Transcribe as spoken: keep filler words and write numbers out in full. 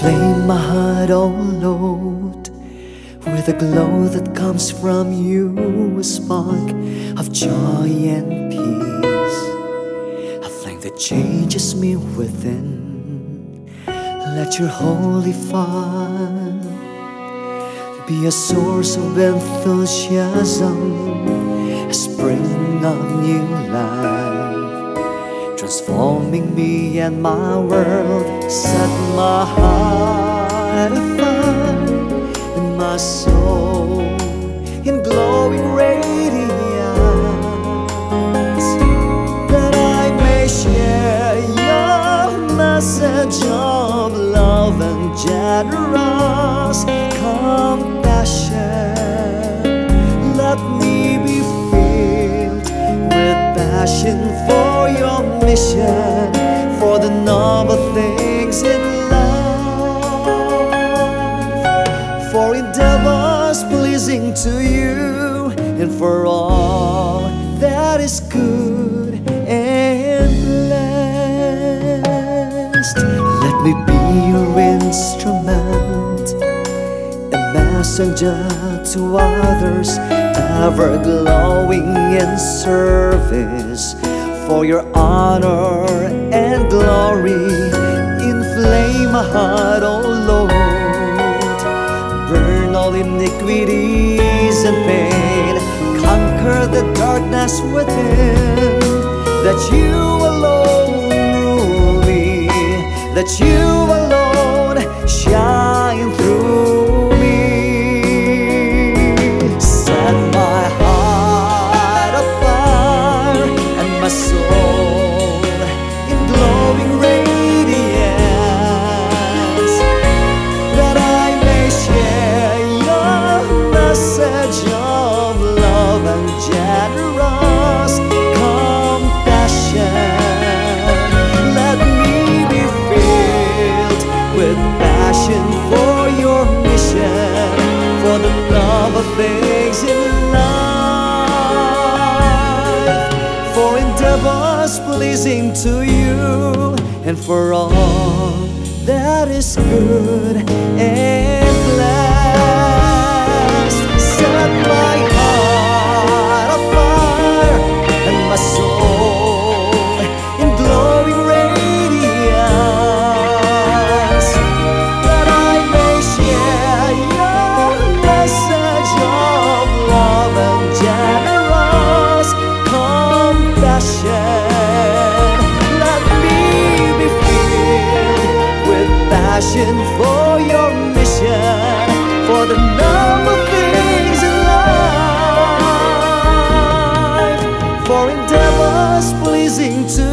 Inflame my heart, oh Lord, with a glow that comes from you, a spark of joy and peace, a flame that changes me within. Let your holy fire be a source of enthusiasm, a spring of new life, transforming me and my world. Set my heart afire and my soul in glowing radiance, that I may share your message of love and generous compassion. Let me be filled with passion for your mission, for the noble things in life, for endeavors pleasing to you, and for all that is good and blessed. Let me be your instrument, a messenger to others, ever glowing in service for your honor and glory. Inflame my heart, oh Lord, burn all iniquities and pain, conquer the darkness within, that you alone rule me, that you alone shine through me. Set my heart afire and my soul in glowing radiance, that I may share your message of love and generous compassion. Let me be filled with passion for your mission, for the love of things in life, for endeavors pleasing to you, and for all that is good and blessed. Set my heart afire and my soul in glowing radiance, that I may share your message of love and generous compassion. Let me be filled with passion for your mission, for the noble things in life, for endeavors pleasing to